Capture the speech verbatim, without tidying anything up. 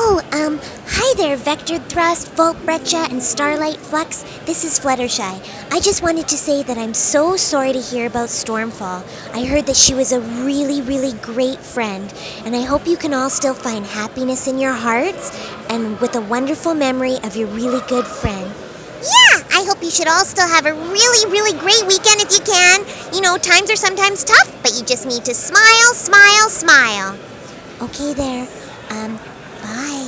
Oh, um, hi there, Vector Thrust, Volt Breccia, and Starlight Flux. This is Fluttershy. I just wanted to say that I'm so sorry to hear about Stormfall. I heard that she was a really, really great friend, and I hope you can all still find happiness in your hearts and with a wonderful memory of your really good friend. Yeah, I hope you should all still have a really, really great weekend if you can. You know, times are sometimes tough, but you just need to smile, smile, smile. Okay there. Um, bye.